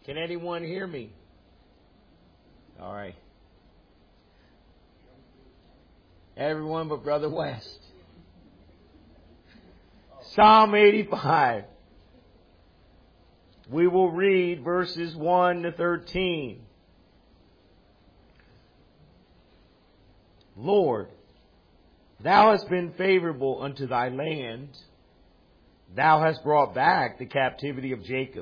Can anyone hear me? All right. Everyone but Brother West. Psalm 85. We will read verses 1 to 13. Lord, Thou hast been favorable unto Thy land. Thou hast brought back the captivity of Jacob.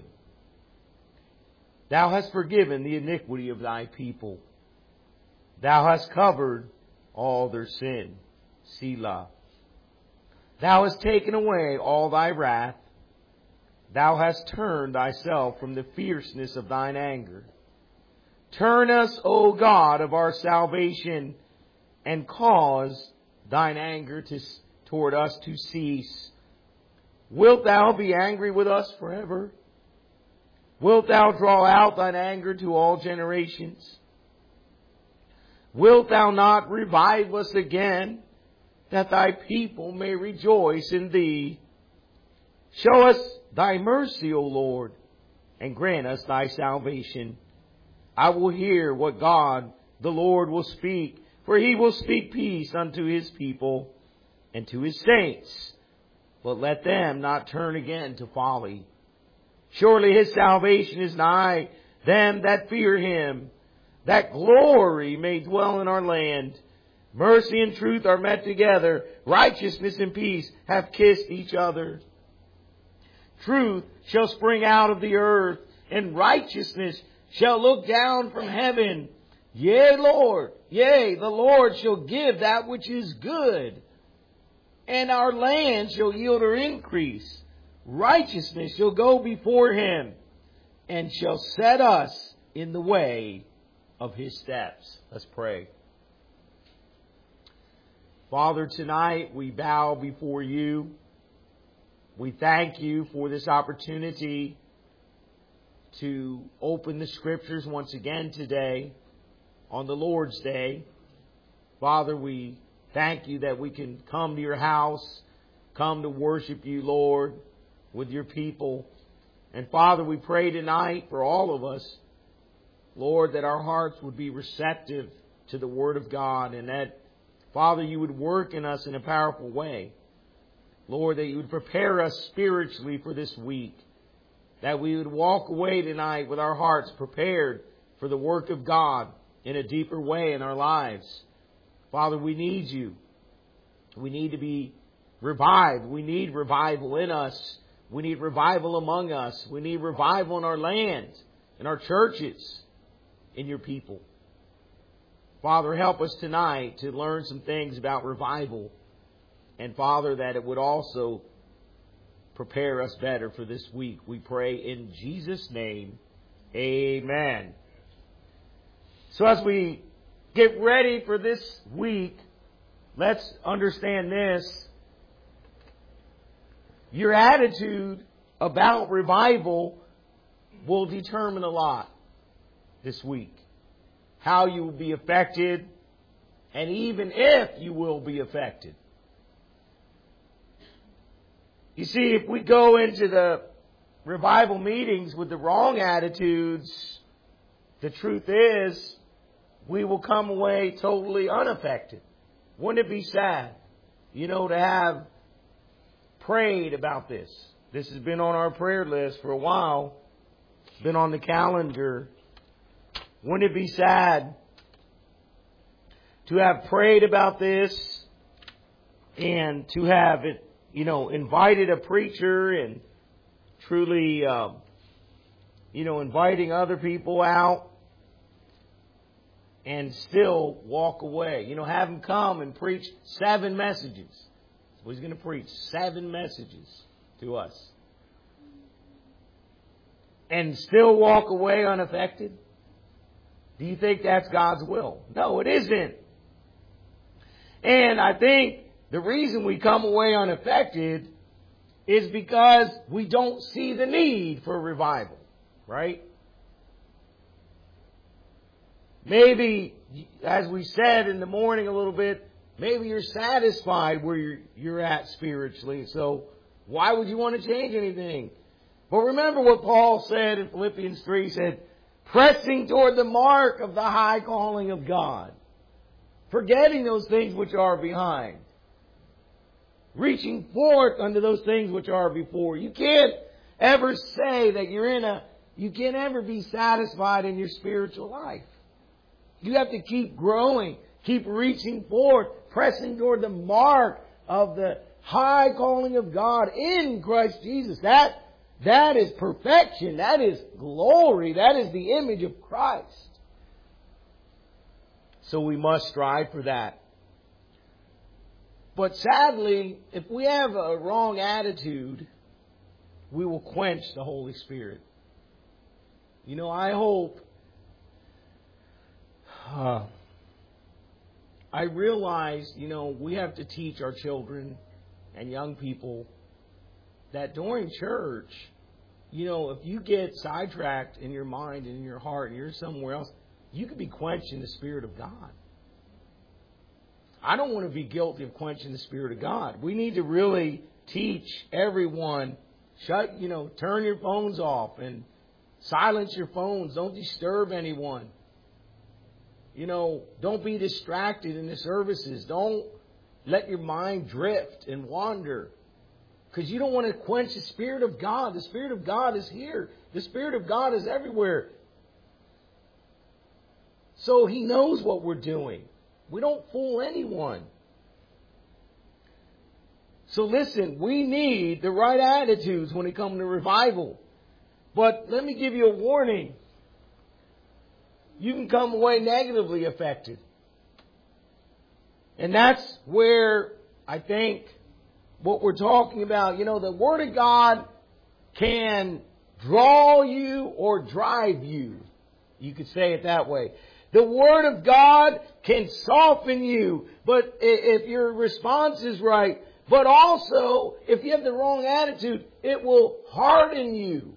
Thou hast forgiven the iniquity of Thy people. Thou hast covered all their sin. Selah. Thou hast taken away all Thy wrath. Thou hast turned Thyself from the fierceness of Thine anger. Turn us, O God of our salvation, and cause Thine anger toward us to cease. Wilt Thou be angry with us forever? Wilt Thou draw out Thine anger to all generations? Wilt Thou not revive us again, that Thy people may rejoice in Thee? Show us Thy mercy, O Lord, and grant us Thy salvation. I will hear what God the Lord will speak, for He will speak peace unto His people and to His saints. But let them not turn again to folly. Surely His salvation is nigh them that fear Him, that glory may dwell in our land. Mercy and truth are met together. Righteousness and peace have kissed each other. Truth shall spring out of the earth, and righteousness shall look down from heaven. Yea, Lord, yea, the Lord shall give that which is good, and our land shall yield her increase. Righteousness shall go before Him, and shall set us in the way of His steps. Let's pray. Father, tonight we bow before You. We thank You for this opportunity to open the Scriptures once again today on the Lord's Day. Father, we thank You that we can come to Your house, come to worship You, Lord, with Your people. And Father, we pray tonight for all of us, Lord, that our hearts would be receptive to the Word of God, and that, Father, You would work in us in a powerful way. Lord, that You would prepare us spiritually for this week, that we would walk away tonight with our hearts prepared for the work of God in a deeper way in our lives. Father, we need You. We need to be revived. We need revival in us. We need revival among us. We need revival in our land, in our churches, in Your people. Father, help us tonight to learn some things about revival. And Father, that it would also prepare us better for this week. We pray in Jesus' name. Amen. So as we get ready for this week, let's understand this. Your attitude about revival will determine a lot this week. How you will be affected, and even if you will be affected. You see, if we go into the revival meetings with the wrong attitudes, the truth is, we will come away totally unaffected. Wouldn't it be sad, to have prayed about this? This has been on our prayer list for a while. It's been on the calendar. Wouldn't it be sad to have prayed about this and to have it, invited a preacher and truly, inviting other people out and still walk away? Have him come and preach 7 messages. So he's going to preach 7 messages to us. And still walk away unaffected? Do you think that's God's will? No, it isn't. And I think the reason we come away unaffected is because we don't see the need for revival, right? Maybe, as we said in the morning a little bit, maybe you're satisfied where you're at spiritually. So why would you want to change anything? But remember what Paul said in Philippians 3. He said, pressing toward the mark of the high calling of God. Forgetting those things which are behind. Reaching forth unto those things which are before. You can't ever say that you can't ever be satisfied in your spiritual life. You have to keep growing, keep reaching forth, pressing toward the mark of the high calling of God in Christ Jesus. That is perfection. That is glory. That is the image of Christ. So we must strive for that. But sadly, if we have a wrong attitude, we will quench the Holy Spirit. I hope, I realize, we have to teach our children and young people that during church, if you get sidetracked in your mind and in your heart and you're somewhere else, you could be quenching the Spirit of God. I don't want to be guilty of quenching the Spirit of God. We need to really teach everyone, turn your phones off and silence your phones. Don't disturb anyone. Don't be distracted in the services. Don't let your mind drift and wander. Because you don't want to quench the Spirit of God. The Spirit of God is here. The Spirit of God is everywhere. So He knows what we're doing. We don't fool anyone. So listen, we need the right attitudes when it comes to revival. But let me give you a warning. You can come away negatively affected. And that's where I think what we're talking about, the Word of God can draw you or drive you. You could say it that way. The Word of God can soften you, but if your response is right. But also, if you have the wrong attitude, it will harden you.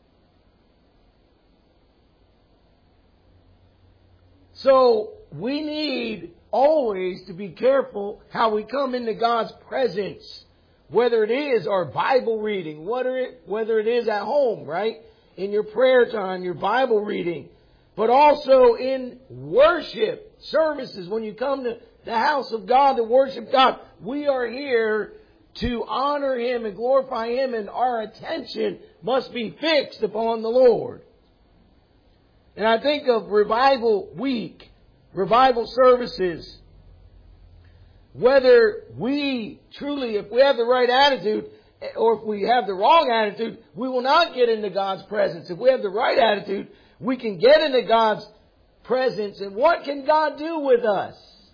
So, we need always to be careful how we come into God's presence. Whether it is our Bible reading, whether it is at home, right? In your prayer time, your Bible reading. But also in worship services, when you come to the house of God to worship God, we are here to honor Him and glorify Him, and our attention must be fixed upon the Lord. And I think of Revival Week, revival services, whether we truly, if we have the right attitude, or if we have the wrong attitude, we will not get into God's presence. If we have the right attitude, we can get into God's presence. And what can God do with us?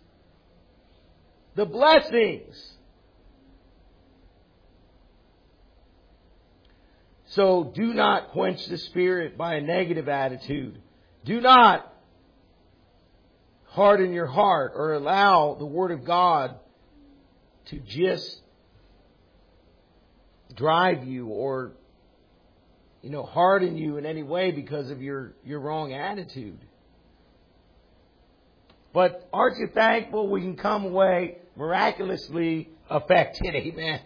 The blessings. So do not quench the Spirit by a negative attitude. Do not harden your heart or allow the Word of God to just drive you or, harden you in any way because of your wrong attitude. But aren't you thankful we can come away miraculously affected? Amen.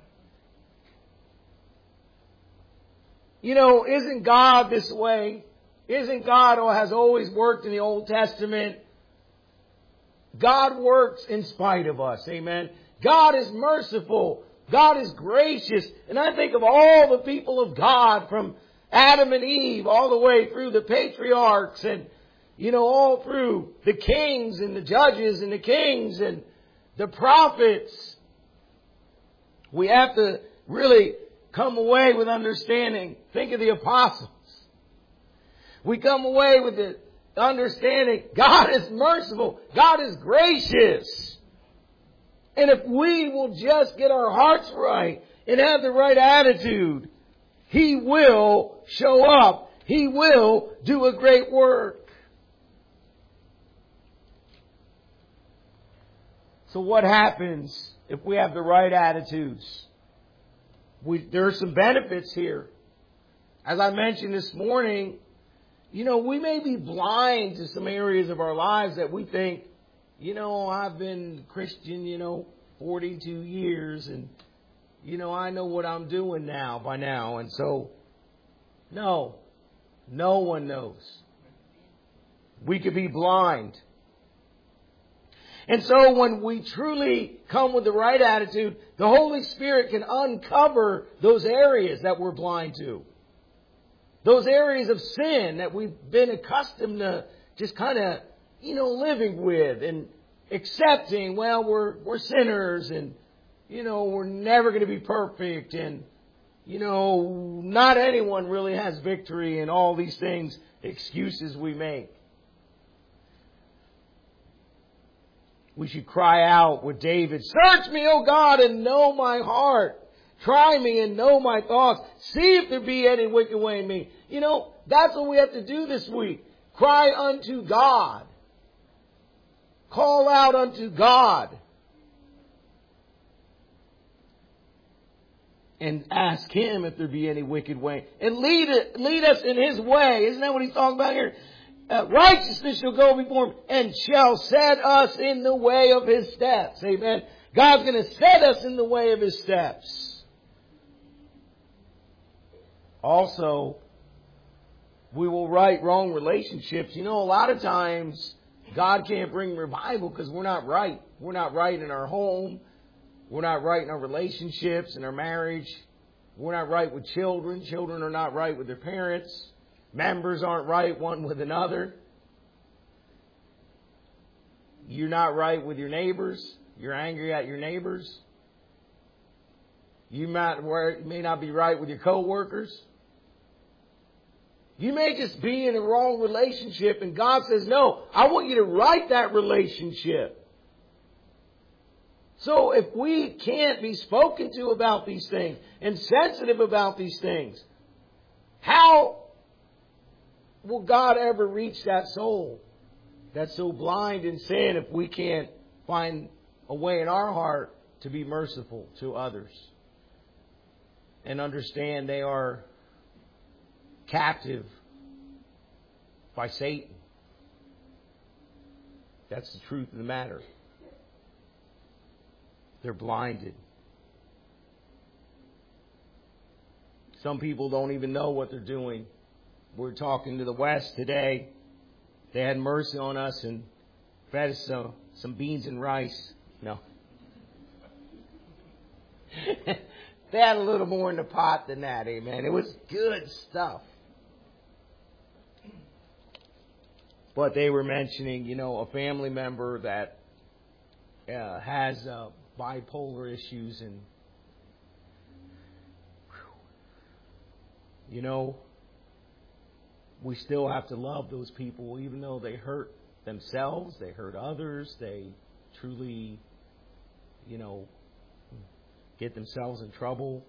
Isn't God this way? Isn't God or has always worked in the Old Testament? God works in spite of us. Amen. God is merciful. God is gracious. And I think of all the people of God from Adam and Eve all the way through the patriarchs and, all through the kings and the judges and the kings and the prophets. We have to really come away with understanding. Think of the apostles. We come away with the understanding God is merciful. God is gracious. And if we will just get our hearts right and have the right attitude, He will show up. He will do a great work. So what happens if we have the right attitudes? There are some benefits here. As I mentioned this morning, we may be blind to some areas of our lives that we think, I've been Christian, 42 years and, I know what I'm doing by now. And so, No. No one knows. We could be blind. And so when we truly come with the right attitude, the Holy Spirit can uncover those areas that we're blind to. Those areas of sin that we've been accustomed to just kind of, living with and accepting, we're sinners and, we're never going to be perfect and, not anyone really has victory and all these things, excuses we make. We should cry out with David, "Search me, O God, and know my heart. Try me and know my thoughts. See if there be any wicked way in me." That's what we have to do this week. Cry unto God. Call out unto God. And ask Him if there be any wicked way. And lead us in His way. Isn't that what He's talking about here? Righteousness shall go before Him and shall set us in the way of His steps. Amen. God's going to set us in the way of His steps. Also, we will right wrong relationships. A lot of times God can't bring revival because we're not right. We're not right in our home. We're not right in our relationships, in our marriage. We're not right with children. Children are not right with their parents. Members aren't right one with another. You're not right with your neighbors. You're angry at your neighbors. You may not be right with your coworkers. You may just be in a wrong relationship and God says, "No, I want you to right that relationship." So if we can't be spoken to about these things and sensitive about these things, how will God ever reach that soul that's so blind in sin if we can't find a way in our heart to be merciful to others and understand they are captive by Satan? That's the truth of the matter. They're blinded. Some people don't even know what they're doing. We're talking to the West today. They had mercy on us and fed us some beans and rice. No. They had a little more in the pot than that, amen. It was good stuff. But they were mentioning, a family member that has bipolar issues and, we still have to love those people even though they hurt themselves, they hurt others, they truly, get themselves in trouble.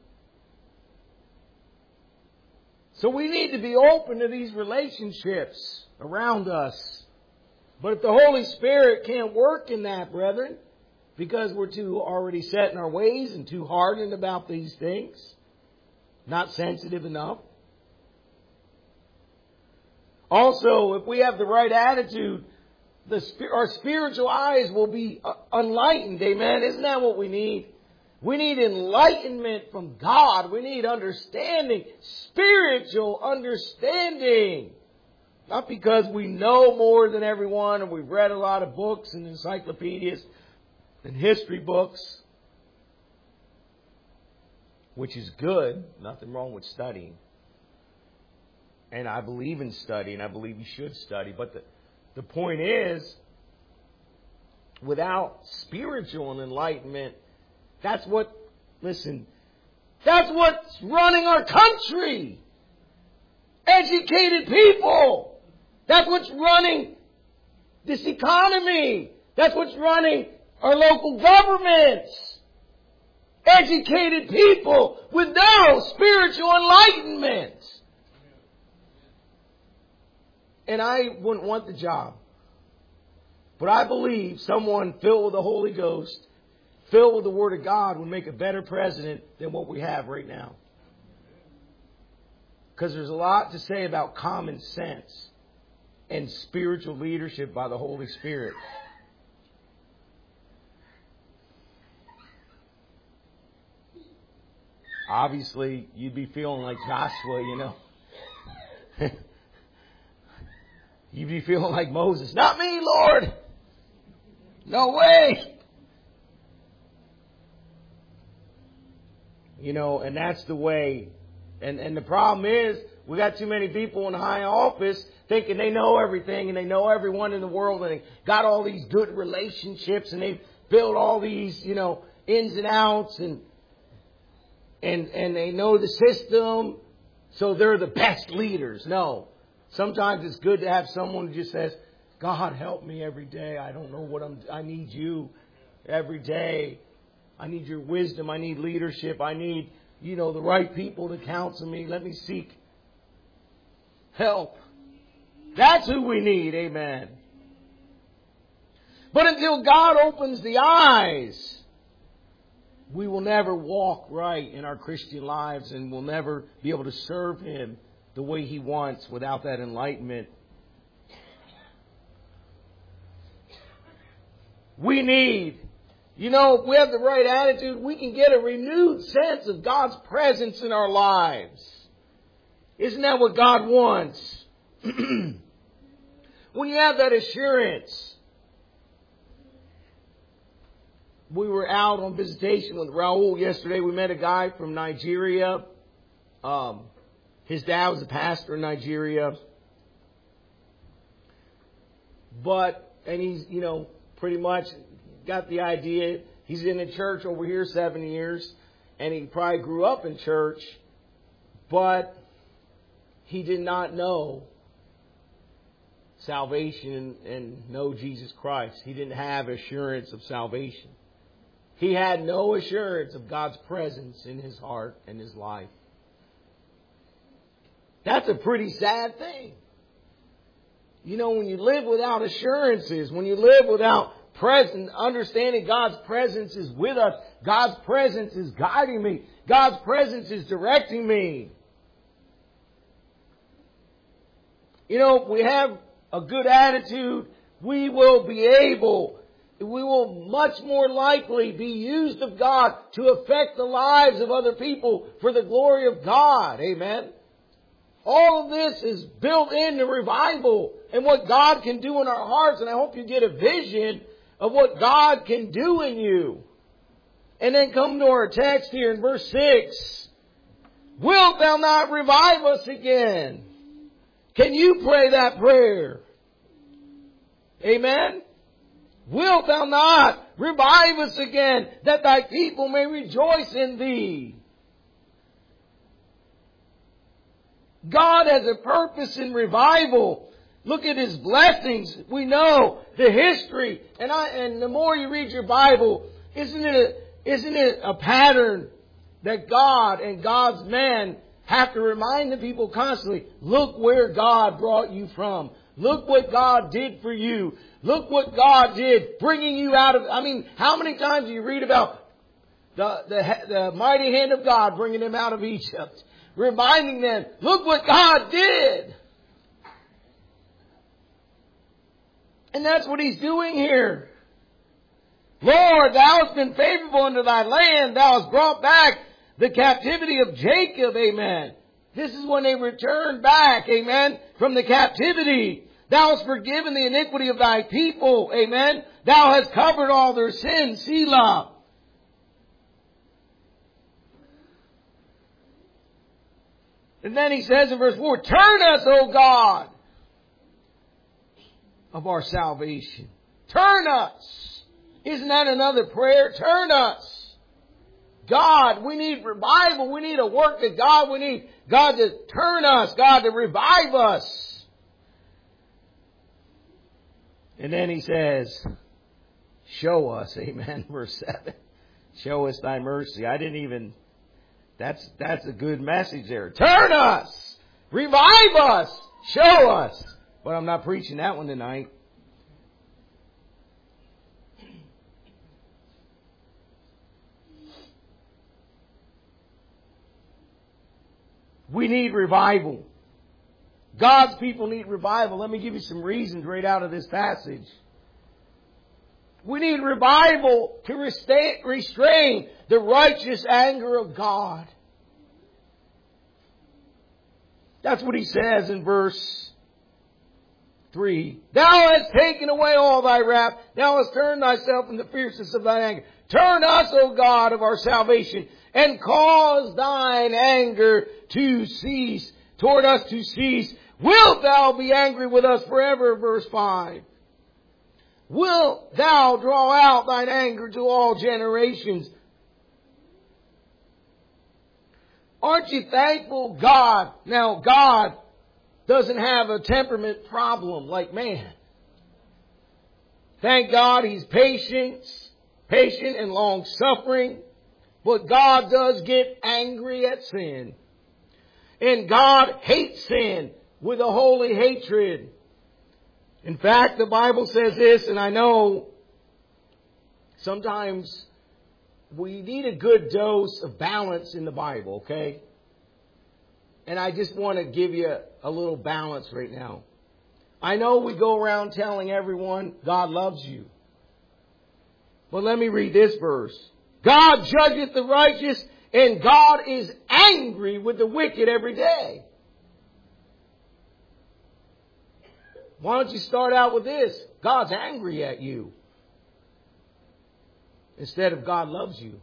So we need to be open to these relationships around us. But if the Holy Spirit can't work in that, brethren, because we're too already set in our ways and too hardened about these things, not sensitive enough. Also, if we have the right attitude, our spiritual eyes will be enlightened. Amen. Isn't that what we need? We need enlightenment from God. We need understanding, spiritual understanding. Not because we know more than everyone and we've read a lot of books and encyclopedias and history books, which is good. Nothing wrong with studying. And I believe in studying. I believe you should study. But the point is, without spiritual enlightenment, that's what's running our country. Educated people. That's what's running this economy. That's what's running our local governments. Educated people with no spiritual enlightenment. And I wouldn't want the job. But I believe someone filled with the Holy Ghost, filled with the Word of God, would make a better president than what we have right now. Because there's a lot to say about common sense and spiritual leadership by the Holy Spirit. Obviously, you'd be feeling like Joshua, You'd be feeling like Moses. Not me, Lord. No way. You know, and that's the way. And the problem is, we got too many people in high office thinking they know everything and they know everyone in the world and they got all these good relationships and they've built all these, you know, ins and outs and they know the system, so they're the best leaders. No. Sometimes it's good to have someone who just says, God, help me every day. I don't know what I need you every day. I need your wisdom. I need leadership. I need, you know, the right people to counsel me. Let me seek help. That's who we need. Amen. But until God opens the eyes, we will never walk right in our Christian lives and we'll never be able to serve Him the way He wants without that enlightenment. We need, you know, if we have the right attitude, we can get a renewed sense of God's presence in our lives. Isn't that what God wants? When you have that assurance. We were out on visitation with Raul yesterday. We met a guy from Nigeria. His dad was a pastor in Nigeria. And he's, you know, pretty much got the idea. He's in a church over here 7 years. And he probably grew up in church. But he did not know salvation and know Jesus Christ. He didn't have assurance of salvation. He had no assurance of God's presence in his heart and his life. That's a pretty sad thing. You know, when you live without assurances, when you live without understanding God's presence is with us, God's presence is guiding me, God's presence is directing me. You know, if we have a good attitude, we will much more likely be used of God to affect the lives of other people for the glory of God. Amen. All of this is built into revival and what God can do in our hearts. And I hope you get a vision of what God can do in you. And then come to our text here in verse 6. Wilt thou not revive us again? Can you pray that prayer? Amen. Wilt thou not revive us again, that thy people may rejoice in thee? God has a purpose in revival. Look at His blessings. We know the history. And the more you read your Bible, isn't it a pattern that God and God's men have to remind the people constantly, look where God brought you from. Look what God did for you. Look what God did, bringing you out of, how many times do you read about the mighty hand of God bringing them out of Egypt? Reminding them, look what God did. And that's what He's doing here. Lord, thou hast been favorable unto thy land. Thou hast brought back the captivity of Jacob. Amen. This is when they returned back. Amen. From the captivity. Thou hast forgiven the iniquity of thy people. Amen. Thou hast covered all their sins. Selah. And then He says in verse 4, turn us, O God, of our salvation. Turn us. Isn't that another prayer? Turn us. God, we need revival. We need a work of God. We need God to turn us. God to revive us. And then He says, show us. Amen. Verse 7. Show us thy mercy. That's a good message there. Turn us. Revive us. Show us. But I'm not preaching that one tonight. We need revival. God's people need revival. Let me give you some reasons right out of this passage. We need revival to restrain the righteous anger of God. That's what he says in verse 3. Thou hast taken away all thy wrath. Thou hast turned thyself from the fierceness of thine anger. Turn us, O God of our salvation, and cause thine anger to cease, toward us to cease. Wilt thou be angry with us forever? Verse 5. Wilt thou draw out thine anger to all generations? Aren't you thankful God? Now, God doesn't have a temperament problem like man. Thank God He's patient and long-suffering. But God does get angry at sin. And God hates sin with a holy hatred. In fact, the Bible says this, and I know sometimes we need a good dose of balance in the Bible, okay? And I just want to give you a little balance right now. I know we go around telling everyone God loves you. But let me read this verse. God judgeth the righteous, and God is angry with the wicked every day. Why don't you start out with this? God's angry at you. Instead of God loves you.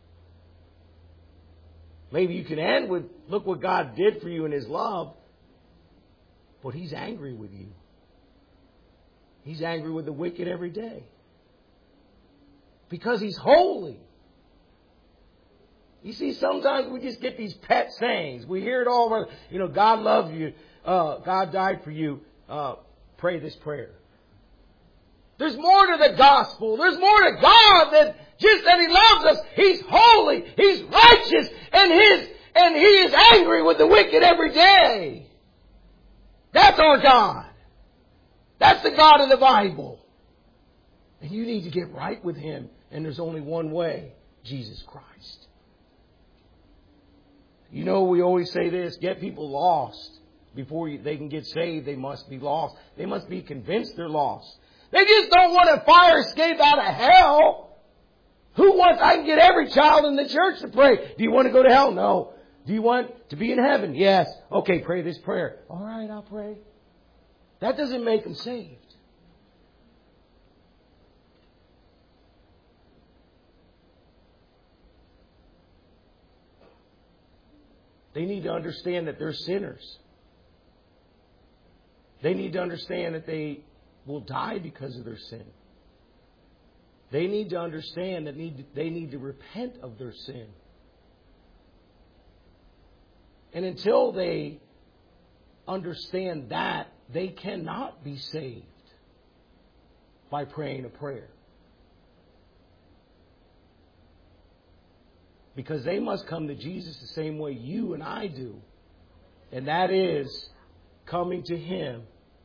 Maybe you can end with, look what God did for you in His love. But He's angry with you. He's angry with the wicked every day. Because He's holy. You see, sometimes we just get these pet sayings. We hear it all over. God loves you. God died for you. Pray this prayer. There's more to the gospel. There's more to God than just that He loves us. He's holy. He's righteous. And He is angry with the wicked every day. That's our God. That's the God of the Bible. And you need to get right with Him. And there's only one way. Jesus Christ. We always say this. Get people lost. Before they can get saved, they must be lost. They must be convinced they're lost. They just don't want a fire escape out of hell. I can get every child in the church to pray. Do you want to go to hell? No. Do you want to be in heaven? Yes. Okay, pray this prayer. All right, I'll pray. That doesn't make them saved. They need to understand that they're sinners. They need to understand that they will die because of their sin. They need to understand that they need to repent of their sin. And until they understand that, they cannot be saved by praying a prayer. Because they must come to Jesus the same way you and I do. And that is coming to Him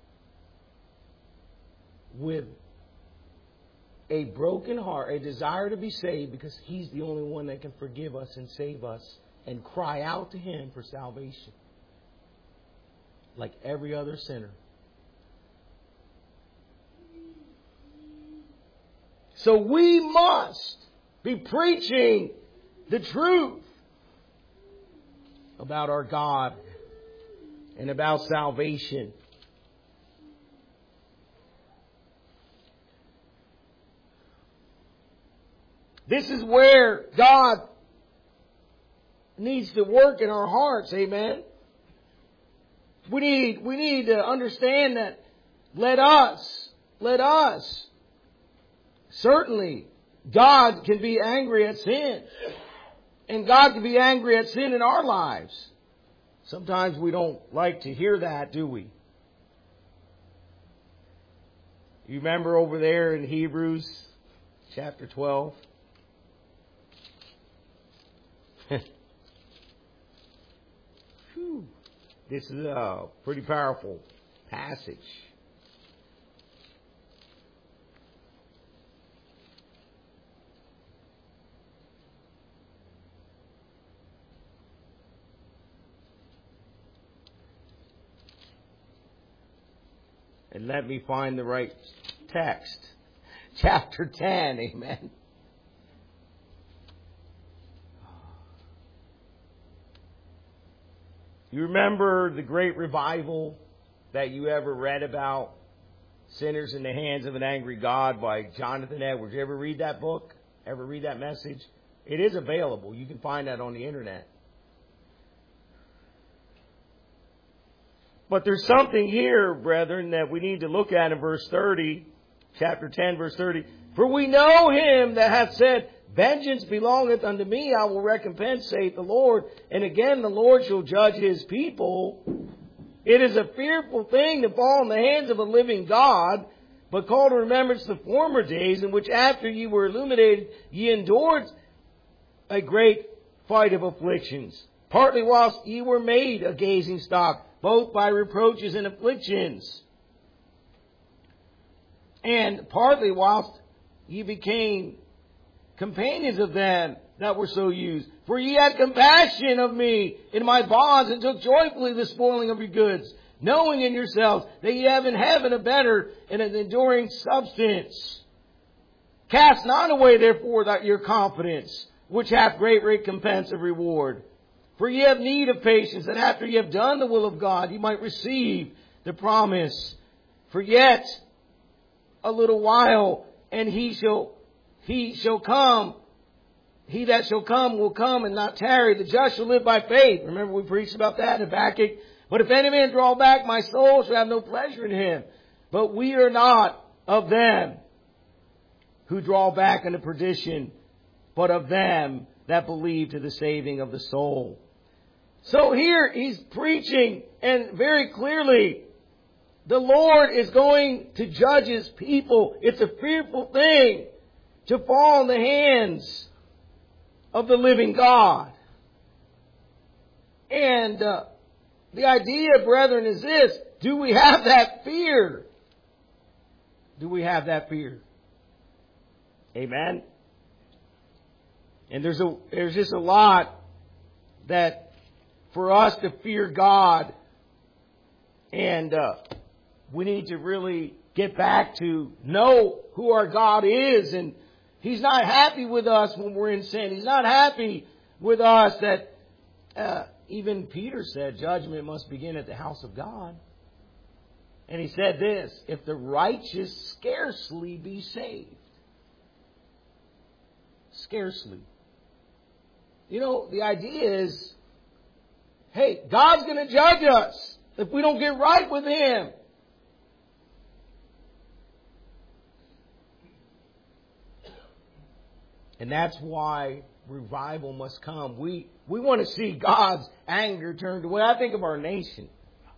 with a broken heart, a desire to be saved, because He's the only one that can forgive us and save us, and cry out to Him for salvation like every other sinner. So we must be preaching the truth about our God and about salvation. This is where God needs to work in our hearts, amen. We need to understand that let us, certainly God can be angry at sin. And God can be angry at sin in our lives. Sometimes we don't like to hear that, do we? You remember over there in Hebrews chapter 12? This is a pretty powerful passage. And let me find the right text. Chapter 10, amen. You remember the great revival that you ever read about? Sinners in the Hands of an Angry God by Jonathan Edwards. You ever read that book? Ever read that message? It is available. You can find that on the internet. But there's something here, brethren, that we need to look at in verse 30, chapter 10, verse 30. For we know him that hath said, Vengeance belongeth unto me, I will recompense, saith the Lord. And again the Lord shall judge his people. It is a fearful thing to fall in the hands of a living God, but call to remembrance the former days in which after ye were illuminated, ye endured a great fight of afflictions. Partly whilst ye were made a gazing stock, both by reproaches and afflictions. And partly whilst ye became companions of them that were so used. For ye had compassion of me in my bonds, and took joyfully the spoiling of your goods, knowing in yourselves that ye have in heaven a better and an enduring substance. Cast not away therefore that your confidence, which hath great recompense of reward. For ye have need of patience, that after ye have done the will of God, ye might receive the promise. For yet a little while, and he shall come. He that shall come will come and not tarry. The just shall live by faith. Remember we preached about that in Habakkuk. But if any man draw back, my soul shall have no pleasure in him. But we are not of them who draw back unto perdition, but of them that believe to the saving of the soul. So here he's preaching, and very clearly the Lord is going to judge his people. It's a fearful thing to fall in the hands of the living God. And the idea, brethren, is this. Do we have that fear? Do we have that fear? Amen? And there's just a lot that for us to fear God, and we need to really get back to know who our God is. And He's not happy with us when we're in sin. He's not happy with us that even Peter said judgment must begin at the house of God. And he said this, if the righteous scarcely be saved. Scarcely. You know, the idea is, hey, God's going to judge us if we don't get right with Him. And that's why revival must come. We want to see God's anger turned away. I think of our nation.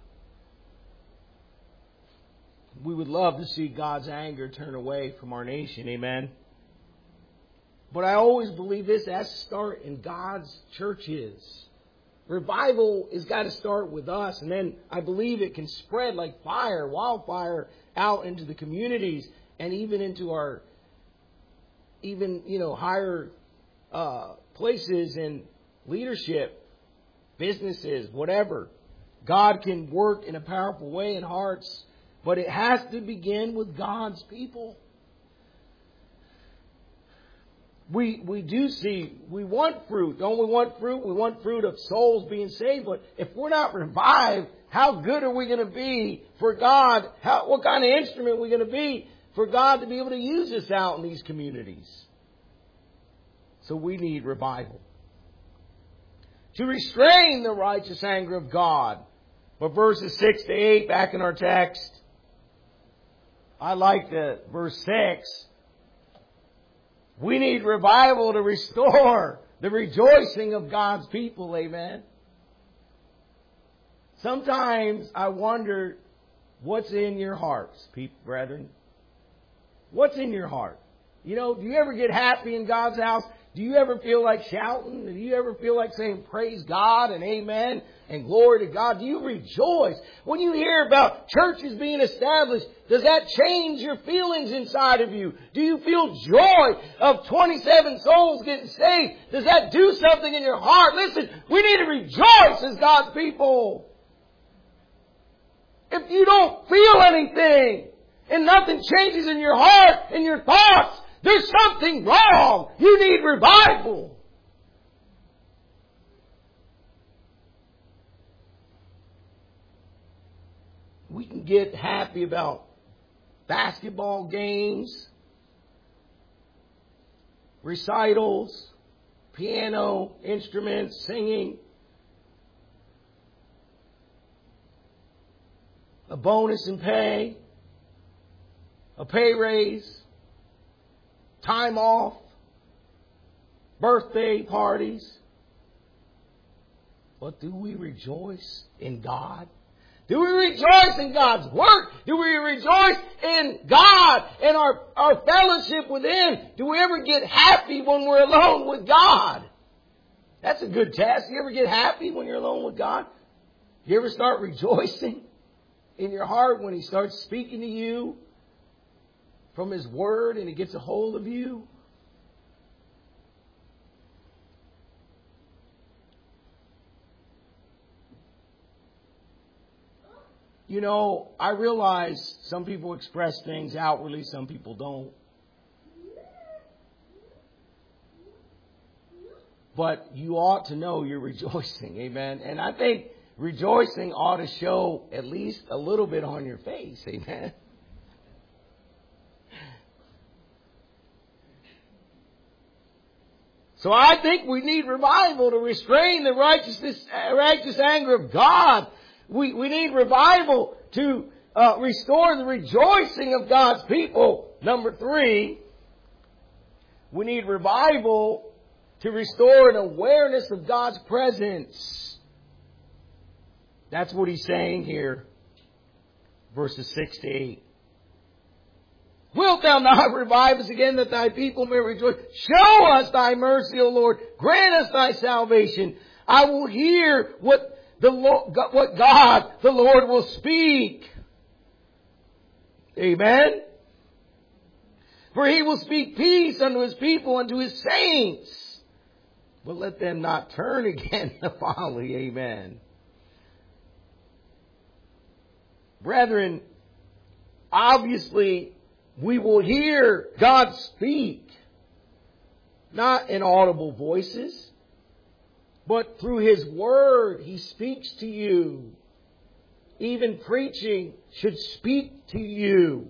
We would love to see God's anger turn away from our nation. Amen. But I always believe this has to start in God's churches. Revival has got to start with us. And then I believe it can spread like fire, wildfire, out into the communities and even into our higher places in leadership, businesses, whatever. God can work in a powerful way in hearts, but it has to begin with God's people. We want fruit. Don't we want fruit? We want fruit of souls being saved. But if we're not revived, how good are we going to be for God? What kind of instrument are we going to be for God to be able to use us out in these communities? So we need revival. To restrain the righteous anger of God. But verses 6 to 8, back in our text, I like the verse 6. We need revival to restore the rejoicing of God's people. Amen. Sometimes I wonder what's in your hearts, brethren. What's in your heart? Do you ever get happy in God's house? Do you ever feel like shouting? Do you ever feel like saying praise God and amen and glory to God? Do you rejoice? When you hear about churches being established, does that change your feelings inside of you? Do you feel joy of 27 souls getting saved? Does that do something in your heart? Listen, we need to rejoice as God's people. If you don't feel anything and nothing changes in your heart and your thoughts, there's something wrong. You need revival. We can get happy about basketball games, recitals, piano, instruments, singing, a bonus in pay, a pay raise, time off, birthday parties. But do we rejoice in God? Do we rejoice in God's work? Do we rejoice in God and our fellowship with Him? Do we ever get happy when we're alone with God? That's a good test. You ever get happy when you're alone with God? You ever start rejoicing in your heart when He starts speaking to you from His Word and He gets a hold of you? You know, I realize some people express things outwardly, some people don't. But you ought to know you're rejoicing, amen? And I think rejoicing ought to show at least a little bit on your face, amen? So I think we need revival to restrain the righteous anger of God. We need revival to restore the rejoicing of God's people. Number 3, we need revival to restore an awareness of God's presence. That's what he's saying here. Verses 6 to 8. Wilt thou not revive us again that thy people may rejoice? Show us thy mercy, O Lord. Grant us thy salvation. I will hear what God, the Lord, will speak. Amen. For He will speak peace unto His people and to His saints. But let them not turn again to folly. Amen. Brethren, obviously, we will hear God speak, not in audible voices, but through His Word. He speaks to you. Even preaching should speak to you.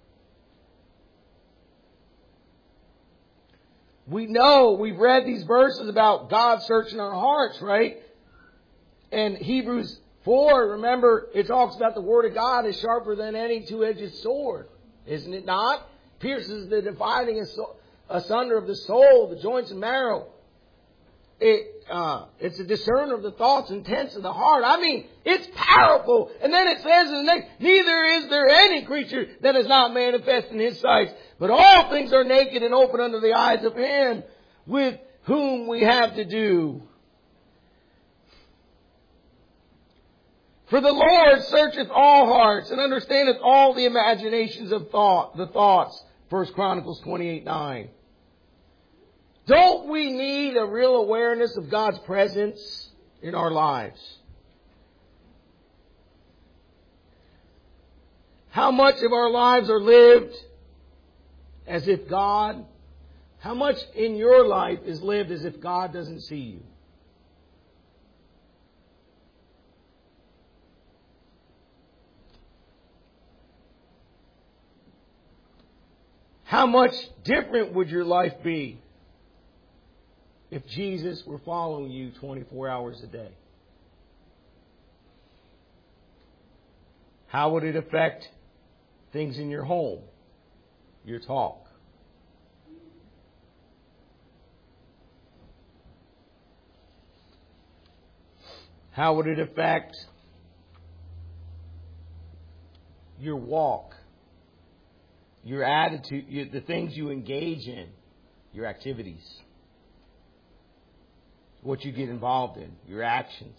We know, we've read these verses about God searching our hearts, right? And Hebrews 4, remember, it talks about the Word of God is sharper than any two-edged sword. Isn't it not? Pierces the dividing asunder of the soul, the joints and marrow. It's a discerner of the thoughts and intents of the heart. I mean, it's powerful. And then it says in the next, neither is there any creature that is not manifest in His sight, but all things are naked and open under the eyes of Him with whom we have to do. For the Lord searcheth all hearts and understandeth all the imaginations of the thoughts. 1 Chronicles 28:9. Don't we need a real awareness of God's presence in our lives? How much of our lives are lived as if God, how much in your life is lived as if God doesn't see you? How much different would your life be if Jesus were following you 24 hours a day? How would it affect things in your home, your talk? How would it affect your walk, your attitude, the things you engage in, your activities? What you get involved in, your actions.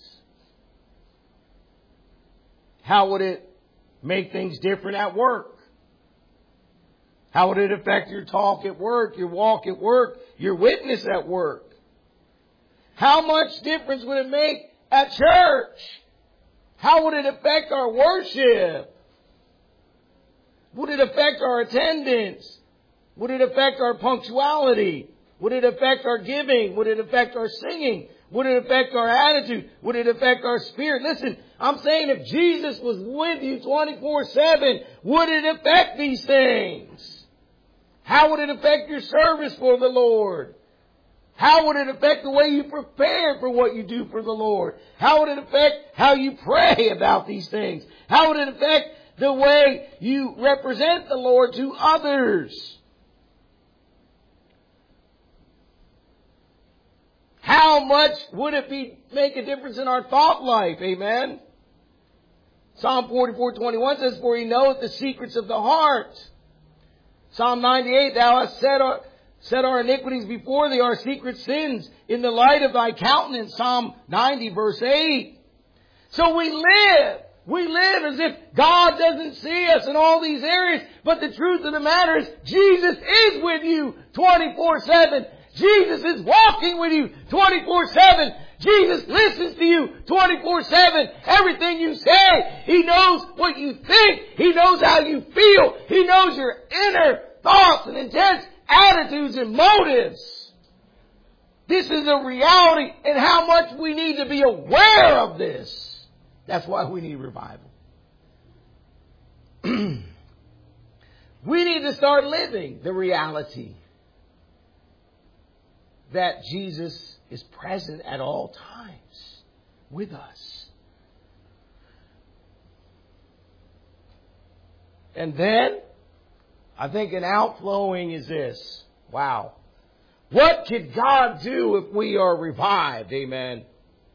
How would it make things different at work? How would it affect your talk at work, your walk at work, your witness at work? How much difference would it make at church? How would it affect our worship? Would it affect our attendance? Would it affect our punctuality? Would it affect our giving? Would it affect our singing? Would it affect our attitude? Would it affect our spirit? Listen, I'm saying if Jesus was with you 24/7, would it affect these things? How would it affect your service for the Lord? How would it affect the way you prepare for what you do for the Lord? How would it affect how you pray about these things? How would it affect the way you represent the Lord to others? How much would it make a difference in our thought life? Amen. Psalm 44:21 says, "For he knoweth the secrets of the heart." Psalm 98, "Thou hast set our iniquities before thee, our secret sins, in the light of thy countenance." Psalm 90, verse 8. So we live as if God doesn't see us in all these areas. But the truth of the matter is, Jesus is with you 24/7. Jesus is walking with you 24/7. Jesus listens to you 24/7. Everything you say, He knows what you think. He knows how you feel. He knows your inner thoughts and intents, attitudes and motives. This is a reality, and how much we need to be aware of this. That's why we need revival. We need to start living the reality that Jesus is present at all times with us. And then, I think an outflowing is this. Wow. What could God do if we are revived? Amen.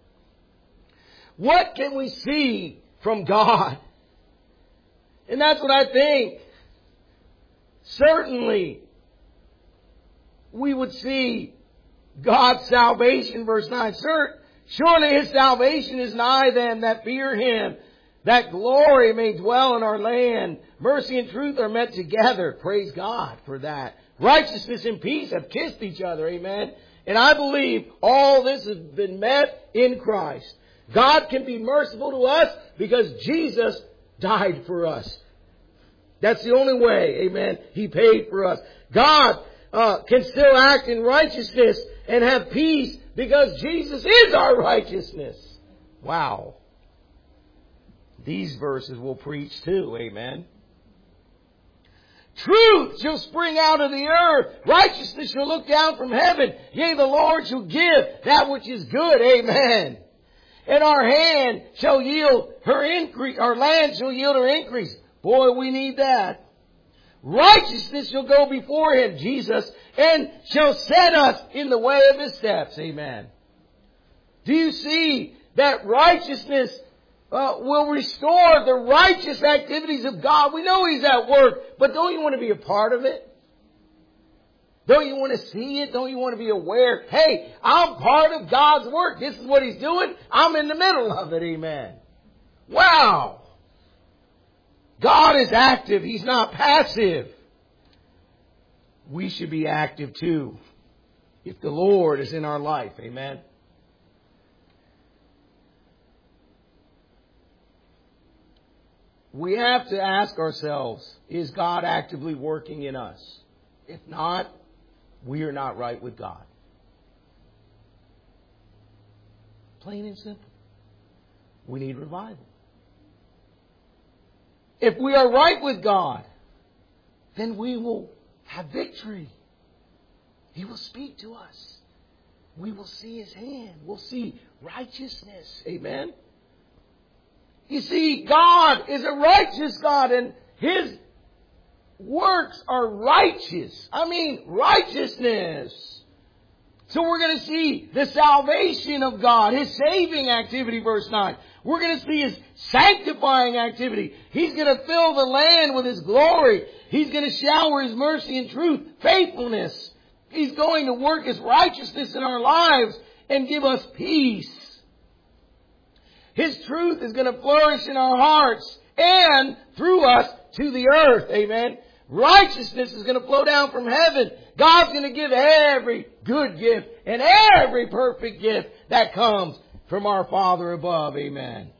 What can we see from God? And that's what I think. Certainly, we would see God's salvation, verse 9. Surely His salvation is nigh them that fear Him, that glory may dwell in our land. Mercy and truth are met together. Praise God for that. Righteousness and peace have kissed each other. Amen. And I believe all this has been met in Christ. God can be merciful to us because Jesus died for us. That's the only way. Amen. He paid for us. God can still act in righteousness and have peace because Jesus is our righteousness. Wow. These verses will preach too. Amen. Truth shall spring out of the earth. Righteousness shall look down from heaven. Yea, the Lord shall give that which is good. Amen. And our hand shall yield her increase. Our land shall yield her increase. Boy, we need that. Righteousness shall go before Him, Jesus, and shall set us in the way of His steps. Amen. Do you see that righteousness will restore the righteous activities of God? We know He's at work, but don't you want to be a part of it? Don't you want to see it? Don't you want to be aware? Hey, I'm part of God's work. This is what He's doing. I'm in the middle of it. Amen. Wow. God is active. He's not passive. We should be active too, if the Lord is in our life. Amen. We have to ask ourselves, is God actively working in us? If not, we are not right with God. Plain and simple. We need revival. If we are right with God, then we will have victory. He will speak to us. We will see His hand. We'll see righteousness. Amen. You see, God is a righteous God, and His works are righteous. I mean, righteousness. So we're going to see the salvation of God, His saving activity, verse 9. We're going to see His sanctifying activity. He's going to fill the land with His glory. He's going to shower His mercy and truth, faithfulness. He's going to work His righteousness in our lives and give us peace. His truth is going to flourish in our hearts and through us to the earth. Amen. Righteousness is going to flow down from heaven. God's going to give every good gift and every perfect gift that comes from our Father above. Amen.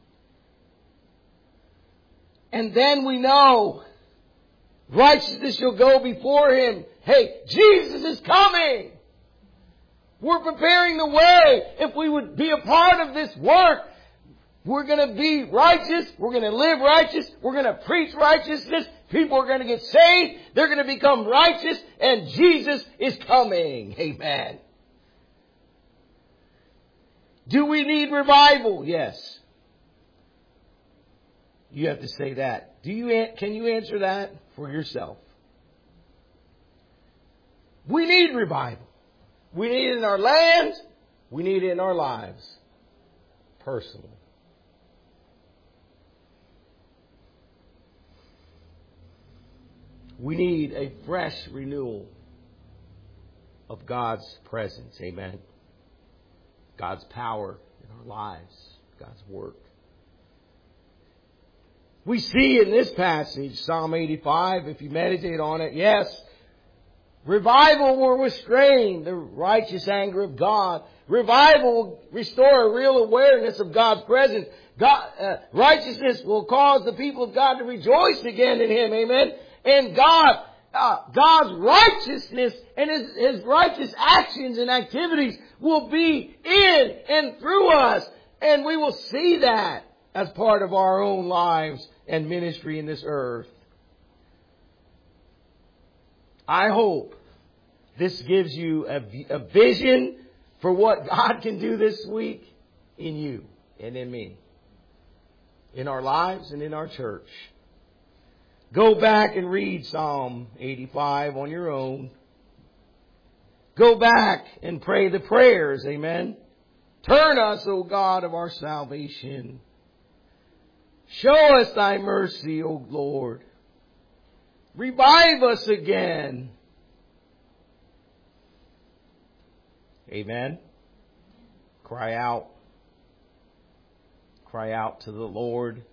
And then we know righteousness shall go before Him. Hey, Jesus is coming. We're preparing the way. If we would be a part of this work, We're going to be righteous. We're going to live righteous. We're going to preach righteousness. People are going to get saved. They're going to become righteous. And Jesus is coming. Amen. Do we need revival? Yes. You have to say that. Can you answer that for yourself? We need revival. We need it in our land. We need it in our lives. Personally. We need a fresh renewal of God's presence. Amen. God's power in our lives. God's work. We see in this passage, Psalm 85, if you meditate on it, yes, revival will restrain the righteous anger of God. Revival will restore a real awareness of God's presence. Righteousness will cause the people of God to rejoice again in Him. Amen. And God's righteousness and His righteous actions and activities will be in and through us. And we will see that as part of our own lives and ministry in this earth. I hope this gives you a vision for what God can do this week in you and in me, in our lives and in our church. Go back and read Psalm 85 on your own. Go back and pray the prayers. Amen. Turn us, O God of our salvation. Show us thy mercy, O Lord. Revive us again. Amen. Cry out. Cry out to the Lord.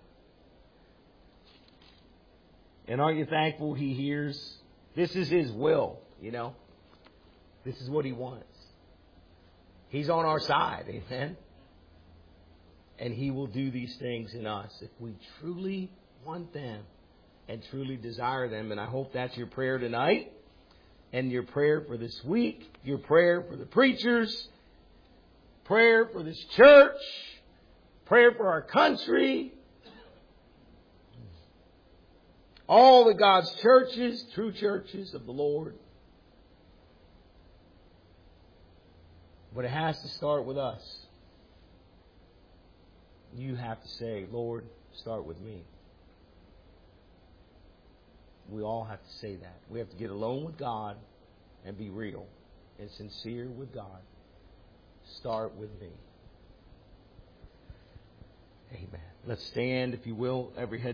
And aren't you thankful He hears? This is His will, you know. This is what He wants. He's on our side, amen. And He will do these things in us if we truly want them and truly desire them. And I hope that's your prayer tonight and your prayer for this week, your prayer for the preachers, prayer for this church, prayer for our country, all of God's churches, true churches of the Lord. But it has to start with us. You have to say, Lord, start with me. We all have to say that. We have to get alone with God and be real and sincere with God. Start with me. Amen. Let's stand, if you will, every head